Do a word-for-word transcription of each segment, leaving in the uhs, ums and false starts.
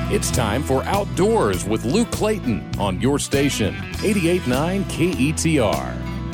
It's time for Outdoors with Luke Clayton on your station, eighty-eight point nine K E T R.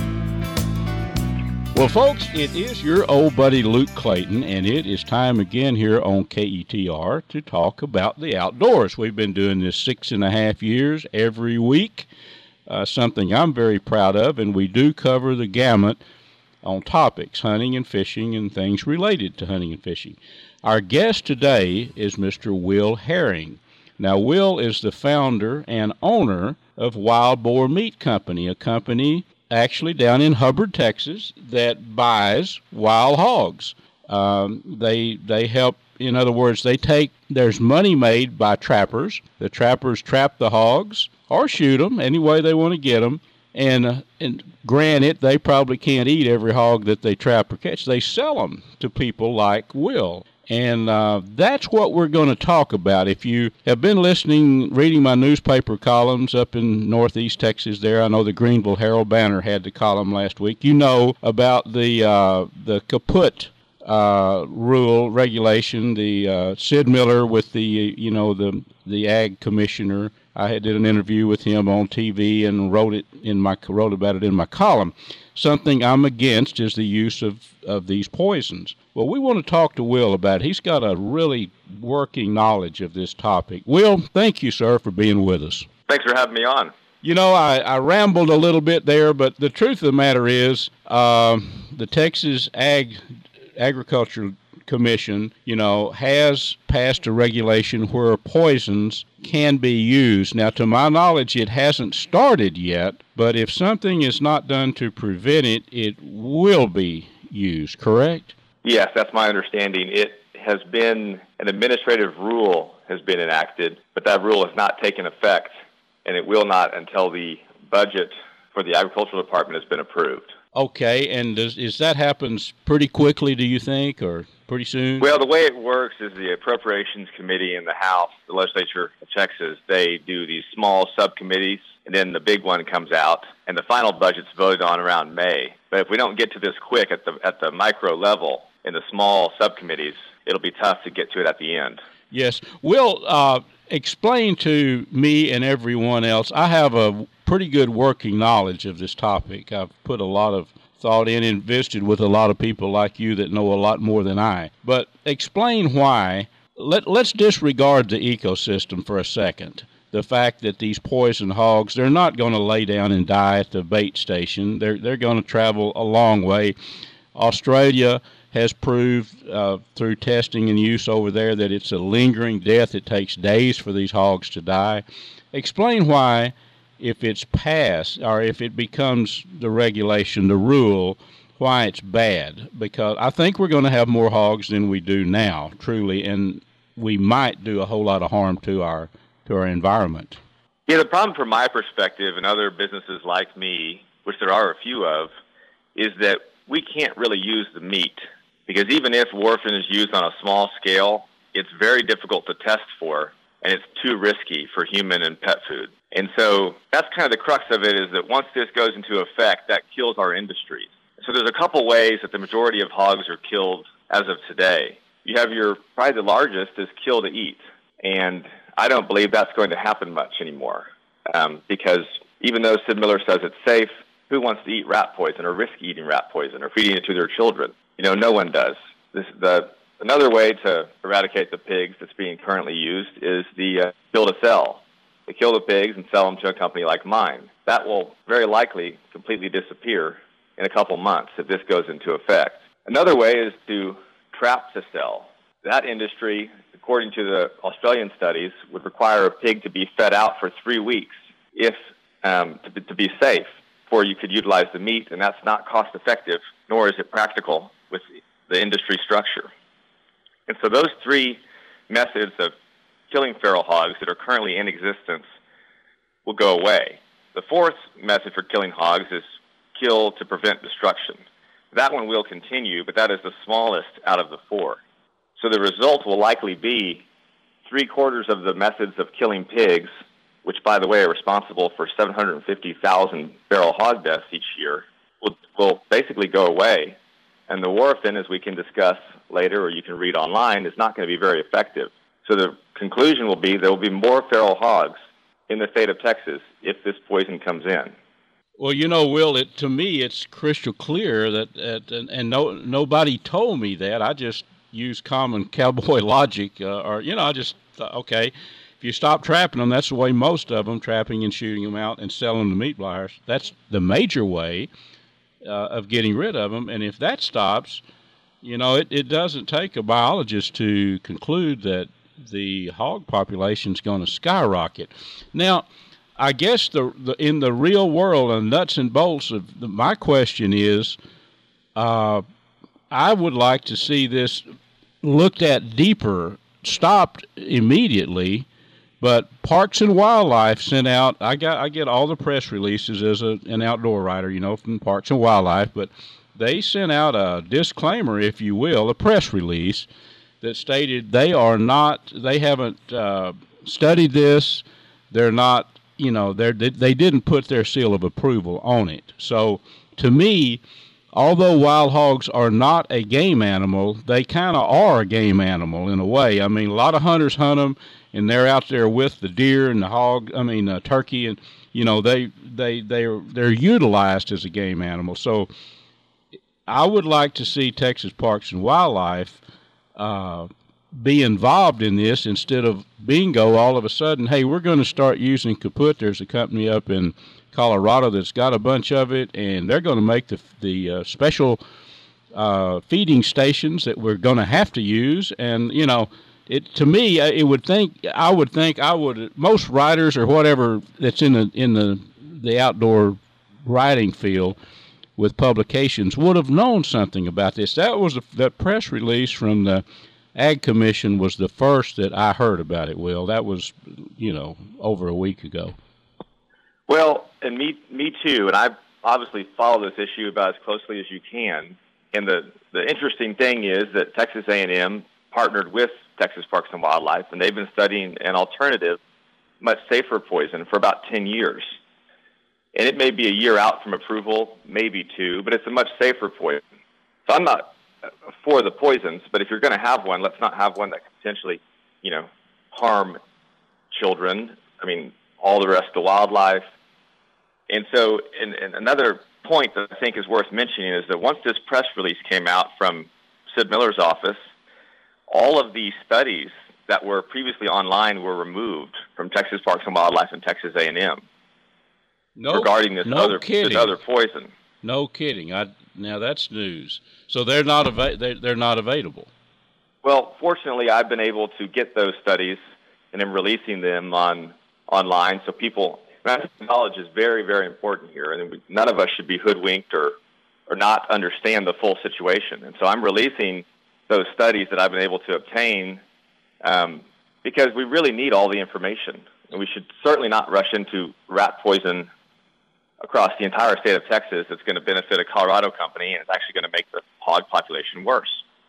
Well, folks, it is your old buddy Luke Clayton, and it is time again here on K E T R to talk about the outdoors. We've been doing this six and a half years every week, uh, something I'm very proud of, and we do cover the gamut on topics, hunting and fishing and things related to hunting and fishing. Our guest today is Mister Will Herring. Now, Will is the founder and owner of Wild Boar Meat Company, a company actually down in Hubbard, Texas, that buys wild hogs. Um, they they help, in other words, they take, there's money made by trappers. The trappers trap the hogs or shoot them any way they want to get them. And, uh, and granted, they probably can't eat every hog that they trap or catch. They sell them to people like Will. And uh, that's what we're going to talk about. If you have been listening, reading my newspaper columns up in northeast Texas there, I know the Greenville Herald-Banner had the column last week. You know about the uh, the kaput uh, rule regulation, the uh, Sid Miller with the, you know, the, the ag commissioner. I had did an interview with him on T V and wrote it in my wrote about it in my column. Something I'm against is the use of, of these poisons. Well, we want to talk to Will about it. He's got a really working knowledge of this topic. Will, thank you, sir, for being with us. Thanks for having me on. You know, I, I rambled a little bit there, but the truth of the matter is uh, the Texas Ag Agriculture Commission, you know, has passed a regulation where poisons can be used. Now, to my knowledge, it hasn't started yet, but if something is not done to prevent it, it will be used, correct? Yes, that's my understanding. It has been, an administrative rule has been enacted, but that rule has not taken effect, and it will not until the budget for the Agricultural Department has been approved. Okay, and does is that happens pretty quickly, do you think, or pretty soon? Well, the way it works is the Appropriations Committee in the House, the legislature of Texas, they do these small subcommittees, and then the big one comes out, and the final budget's voted on around May. But if we don't get to this quick at the at the micro level in the small subcommittees, it'll be tough to get to it at the end. Yes. Will, uh, explain to me and everyone else, I have a pretty good working knowledge of this topic. I've put a lot of thought in and visited with a lot of people like you that know a lot more than I. But explain why, let, let's disregard the ecosystem for a second. The fact that these poison hogs, they're not going to lay down and die at the bait station. They're, they're going to travel a long way. Australia has proved uh, through testing and use over there that it's a lingering death. It takes days for these hogs to die. Explain why, if it's passed or if it becomes the regulation, the rule, why it's bad. Because I think we're going to have more hogs than we do now, truly, and we might do a whole lot of harm to our to our environment. Yeah, the problem from my perspective and other businesses like me, which there are a few of, is that we can't really use the meat. Because even if warfarin is used on a small scale, it's very difficult to test for, and it's too risky for human and pet food. And so that's kind of the crux of it, is that once this goes into effect, that kills our industries. So there's a couple ways that the majority of hogs are killed as of today. You have your, probably the largest is kill to eat. And I don't believe that's going to happen much anymore. Um, because even though Sid Miller says it's safe, who wants to eat rat poison or risk eating rat poison or feeding it to their children? You know, no one does. This, the, another way to eradicate the pigs that's being currently used is the uh, kill to sell. They kill the pigs and sell them to a company like mine. That will very likely completely disappear in a couple months if this goes into effect. Another way is to trap to sell. That industry, according to the Australian studies, would require a pig to be fed out for three weeks if um, to, be, to be safe before you could utilize the meat, and that's not cost effective, nor is it practical with the industry structure. And so those three methods of killing feral hogs that are currently in existence will go away. The fourth method for killing hogs is kill to prevent destruction. That one will continue, but that is the smallest out of the four. So the result will likely be three quarters of the methods of killing pigs, which, by the way, are responsible for seven hundred fifty thousand feral hog deaths each year, will, will basically go away. And the warfarin, as we can discuss later or you can read online, is not going to be very effective. So the conclusion will be there will be more feral hogs in the state of Texas if this poison comes in. Well, you know, Will, it to me it's crystal clear that, that and, and no nobody told me that. I just used common cowboy logic, uh, or you know, I just thought, okay, if you stop trapping them, that's the way most of them trapping and shooting them out and selling them to meat buyers. That's the major way uh, of getting rid of them. And if that stops, you know, it, it doesn't take a biologist to conclude that the hog population is going to skyrocket. Now, I guess the, the in the real world and nuts and bolts of the, my question is, uh, I would like to see this looked at deeper, stopped immediately. But Parks and Wildlife sent out. I got I get all the press releases as a, an outdoor writer, you know, from Parks and Wildlife. But they sent out a disclaimer, if you will, a press release that stated they are not. They haven't uh, studied this. They're not. You know, they they didn't put their seal of approval on it. So, to me, although wild hogs are not a game animal, they kind of are a game animal in a way. I mean, a lot of hunters hunt them, and they're out there with the deer and the hog. I mean, uh, turkey, and you know, they they they're they're utilized as a game animal. So, I would like to see Texas Parks and Wildlife Uh, be involved in this instead of bingo all of a sudden, hey, we're going to start using kaput. There's a company up in Colorado that's got a bunch of it, and they're going to make the the uh, special uh, feeding stations that we're going to have to use. And you know, it to me, it would think I would think I would most writers or whatever that's in the in the the outdoor writing field with publications would have known something about this. That was a, that press release from the Ag Commission was the first that I heard about it, Will. That was, you know, over a week ago. Well, and me me too, and I obviously follow this issue about as closely as you can. And the, the interesting thing is that Texas A and M partnered with Texas Parks and Wildlife, and they've been studying an alternative, much safer poison for about ten years. And it may be a year out from approval, maybe two, but it's a much safer poison. So I'm not for the poisons, but if you're going to have one, let's not have one that could potentially, you know, harm children. I mean, all the rest of the wildlife. And so, and, and another point that I think is worth mentioning is that once this press release came out from Sid Miller's office, all of these studies that were previously online were removed from Texas Parks and Wildlife and Texas A and M no, regarding this no other kidding. this other poison. No kidding. I now that's news. So they're not ava- they're, they're not available. Well, fortunately, I've been able to get those studies and am releasing them on online. So people, knowledge is very, very important here, and we, none of us should be hoodwinked or or not understand the full situation. And so I'm releasing those studies that I've been able to obtain um, because we really need all the information, and we should certainly not rush into rat poison across the entire state of Texas. It's going to benefit a Colorado company, and it's actually going to make the hog population worse.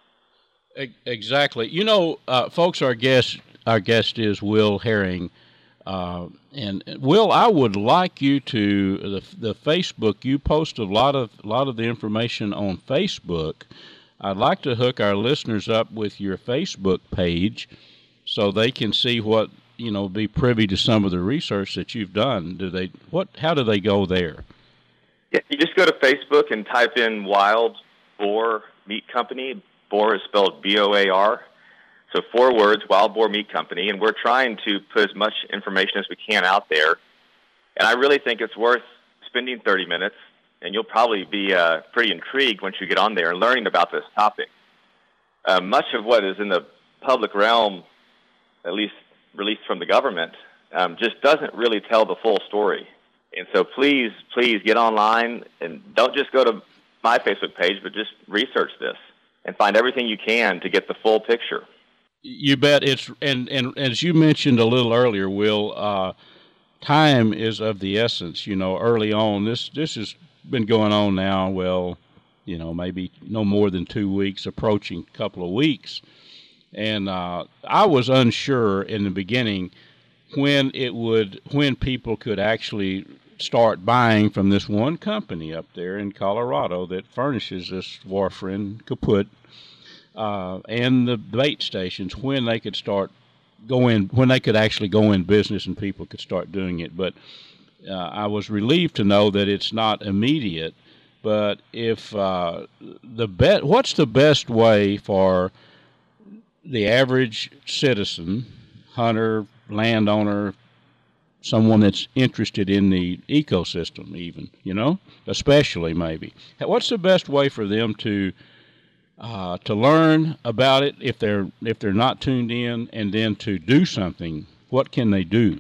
Exactly. You know, uh, folks, our guest, our guest is Will Herring. Uh, and Will, I would like you to, the, the Facebook, you post a lot of, a lot of the information on Facebook. I'd like to hook our listeners up with your Facebook page so they can see what, you know, be privy to some of the research that you've done. Do they, what, how do they go there? Yeah, you just go to Facebook and type in Wild Boar Meat Company. Boar is spelled B O A R. So four words, Wild Boar Meat Company. And we're trying to put as much information as we can out there. And I really think it's worth spending thirty minutes, and you'll probably be uh, pretty intrigued once you get on there and learning about this topic. Uh, much of what is in the public realm, at least released from the government, um, just doesn't really tell the full story. And so please, please get online and don't just go to my Facebook page, but just research this and find everything you can to get the full picture. You bet. It's and, and as you mentioned a little earlier, Will, uh, time is of the essence. You know, early on, this this has been going on now, well, you know, maybe no more than two weeks, approaching a couple of weeks. And uh, I was unsure in the beginning when it would, when people could actually start buying from this one company up there in Colorado that furnishes this warfarin, kaput, uh, and the bait stations, when they could start go in, when they could actually go in business and people could start doing it. But uh, I was relieved to know that it's not immediate. But if uh, the bet, what's the best way for the average citizen, hunter, landowner, someone that's interested in the ecosystem, even, you know, especially maybe, what's the best way for them to uh, to learn about it if they're if they're not tuned in, and then to do something? What can they do?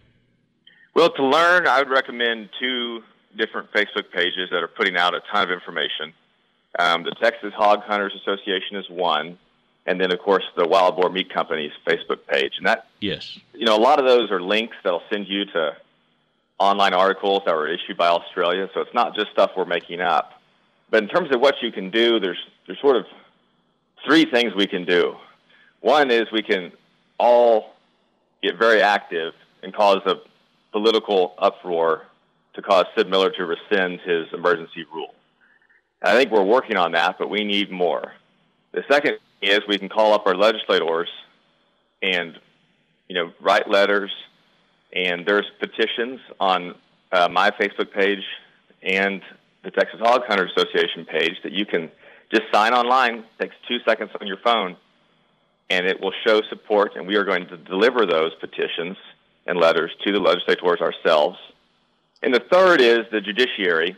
Well, to learn, I would recommend two different Facebook pages that are putting out a ton of information. Um, the Texas Hog Hunters Association is one, and then, of course, the Wild Boar Meat Company's Facebook page. And that, yes, you know, a lot of those are links that'll send you to online articles that were issued by Australia, so it's not just stuff we're making up. But in terms of what you can do, there's there's sort of three things we can do. One is we can all get very active and cause a political uproar to cause Sid Miller to rescind his emergency rule. And I think we're working on that, but we need more. The second is we can call up our legislators and, you know, write letters, and there's petitions on uh, my Facebook page and the Texas Hog Hunter Association page that you can just sign online. It takes two seconds on your phone, and it will show support, and we are going to deliver those petitions and letters to the legislators ourselves. And the third is the judiciary,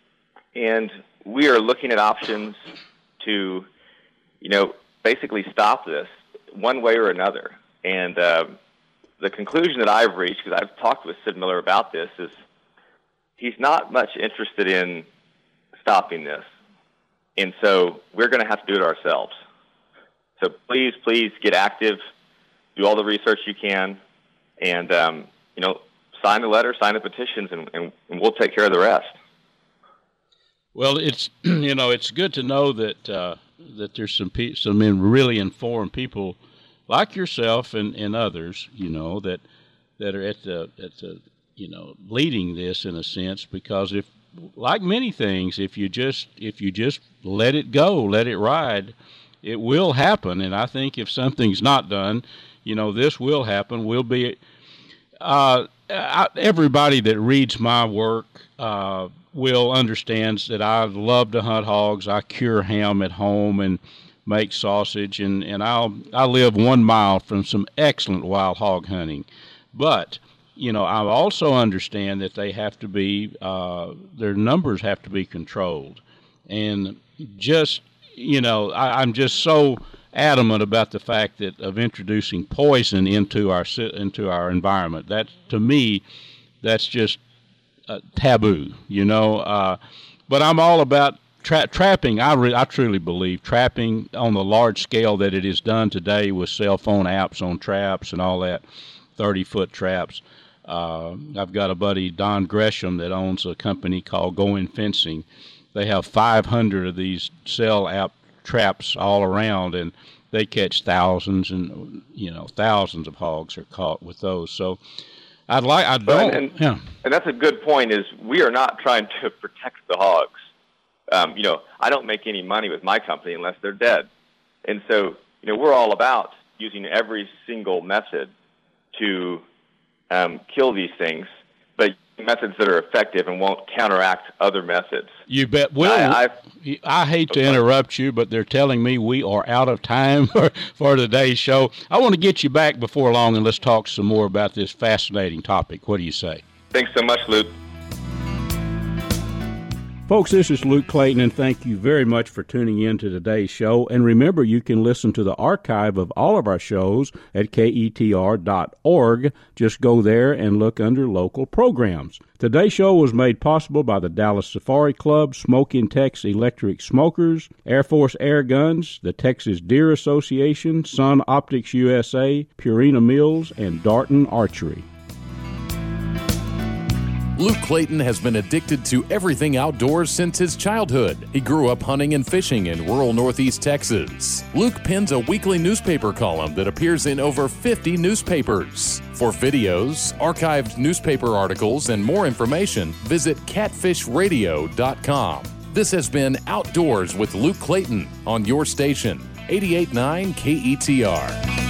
and we are looking at options to, you know, basically stop this one way or another. And uh, the conclusion that I've reached, because I've talked with Sid Miller about this, is he's not much interested in stopping this. And so we're going to have to do it ourselves. So please, please get active, do all the research you can, and, um, you know, sign the letter, sign the petitions, and, and, and we'll take care of the rest. Well, it's, you know, it's good to know that uh, that there's some pe- some really informed people like yourself and, and others, you know, that that are at the at the you know leading this in a sense, because if, like many things, if you just if you just let it go, let it ride, it will happen. And I think if something's not done, you know, this will happen. We'll be uh, I, everybody that reads my work uh, will understands that I love to hunt hogs. I cure ham at home and make sausage, and, and I'll I live one mile from some excellent wild hog hunting. But, you know, I also understand that they have to be, uh, their numbers have to be controlled. And just, you know, I, I'm just so adamant about the fact that of introducing poison into our into our environment. That, to me, that's just uh, taboo, you know. Uh, but I'm all about tra- trapping. I re- I truly believe trapping on the large scale that it is done today with cell phone apps on traps and all that, thirty-foot traps. Uh, I've got a buddy, Don Gresham, that owns a company called Going Fencing. They have five hundred of these cell app traps all around, and they catch thousands and, you know, thousands of hogs are caught with those. So I'd like, I don't, well, and, yeah. And that's a good point, is we are not trying to protect the hogs. Um, you know, I don't make any money with my company unless they're dead. And so, you know, we're all about using every single method to um, kill these things, but methods that are effective and won't counteract other methods. You bet. Well, I, I, I hate to interrupt you, but they're telling me we are out of time for, for today's show. I want to get you back before long, and let's talk some more about this fascinating topic. What do you say? Thanks so much, Luke. Folks, this is Luke Clayton, and thank you very much for tuning in to today's show. And remember, you can listen to the archive of all of our shows at K E T R dot org. Just go there and look under local programs. Today's show was made possible by the Dallas Safari Club, Smoking Tex Electric Smokers, Air Force Air Guns, the Texas Deer Association, Sun Optics U S A, Purina Mills, and Darton Archery. Luke Clayton has been addicted to everything outdoors since his childhood. He grew up hunting and fishing in rural northeast Texas. Luke pens a weekly newspaper column that appears in over fifty newspapers. For videos, archived newspaper articles, and more information, visit catfish radio dot com. This has been Outdoors with Luke Clayton on your station, eighty-eight point nine K E T R.